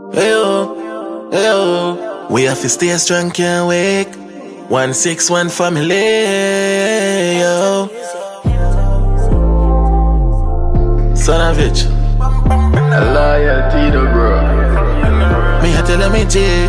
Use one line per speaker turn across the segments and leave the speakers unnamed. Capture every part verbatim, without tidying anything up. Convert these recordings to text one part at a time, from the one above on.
Hey-oh, hey-oh. We have to stay strong, can't wake. One six one family, yo. Son of it.
Loyalty, though, bro.
Me I tell me J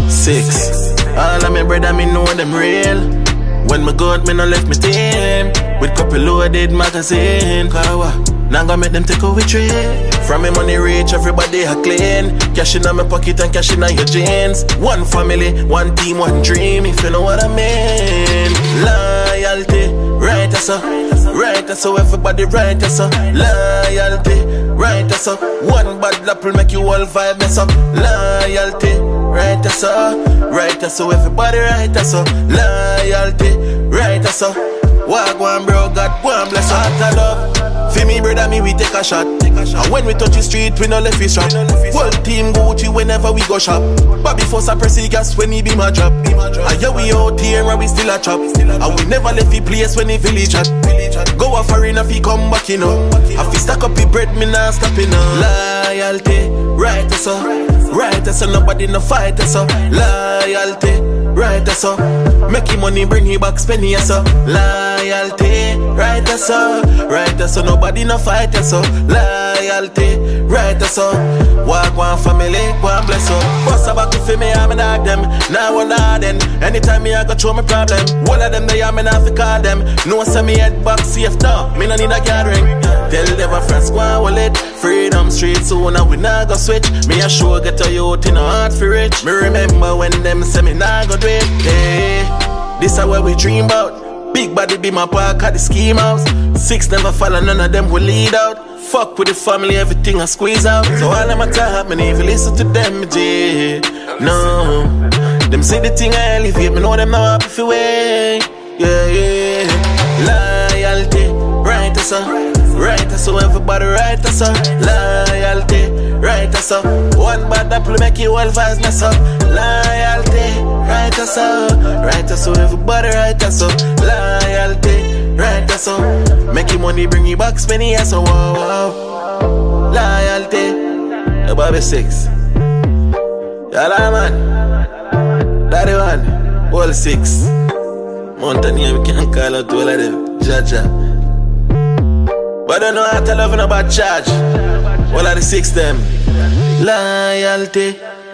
six. All of my brother me know them real. When me go out, me no left me team. With couple loaded magazine. Kawa, now gonna make them take away trade. From me money reach, everybody a clean. Cash in my pocket and cash in your jeans. One family, one team, one dream. If you know what I mean. Loyalty, right as so, right as so. Everybody right as so. Loyalty, right as so. One bad apple make you all vibe mess up. Loyalty, right as so, right as so. Everybody right as so. Loyalty, right as so. Walk one bro, God one bless her. Heart of love, feel me brother, me we take a shot. And when we touch the street, we no left his shop. Whole team Gucci whenever we go shop. But before suppress gas when he be my drop. And yeah we out here and we still a chop. And we never left the place when the village at. Go a foreign if he come back, you know. If he stack up the bread, me nah stop, you know. Loyalty, right as so, right as so. Nobody no fight as so. Loyalty, right as so. Make him money, bring him back, spend it as so. Loyalty, right as so, right as so. Nobody no fight as so. Loyalty, right as so. Walk one family, one bless so. Boss about to feel me, I'm a dog them. Now one of them. Anytime me I go through my problem. All of them they are me not to call them. No send me head back safe talk. Me no need a gathering. Tell them a friends go and wallet. Freedom Street soon and we not go switch. Me a sure get a youth in a heart for rich. Me remember when them say me not go do it. Hey, this is what we dream about. Big body be my park at the scheme house. Six never follow, none of them will lead out. Fuck with the family, everything I squeeze out. So all them a talk, me never listen to them, G. No, them say the thing I elevate, me know them now happy for way. Yeah, yeah. Loyalty, right as so, right as so. Everybody right as so. Loyalty, right as so. One bad apple make you all vibes mess up. Loyalty, right as so, right as so. Everybody right as so. Loyalty, right as so. Make you money, bring you back, spend it as so. Wow, wow. Loyalty, Bobby six. Yalla man, daddy one, all six. Mountain here, we can't call out all of them. Jaja. But I don't know how to love about charge. All of the six them. Loyalty.